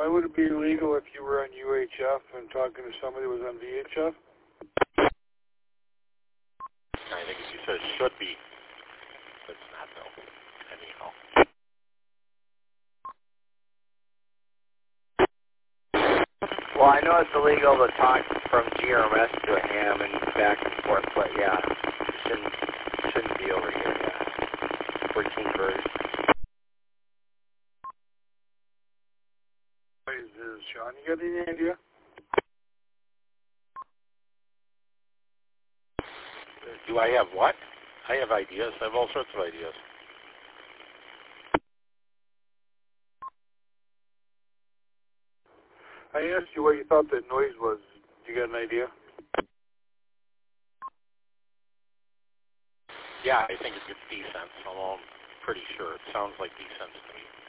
Why would it be illegal if you were on UHF and talking to somebody who was on VHF? I think you said should be. But it's not, though. Anyhow. Well, I know it's illegal to talk from GRMS to a ham and back and forth, but yeah, shouldn't be over here, yeah. 14 birds. Sean, you got any idea? Do I have what? I have ideas. I have all sorts of ideas. I asked you what you thought that noise was. You got an idea? Yeah, I think it's defense, although I'm pretty sure. It sounds like defense to me.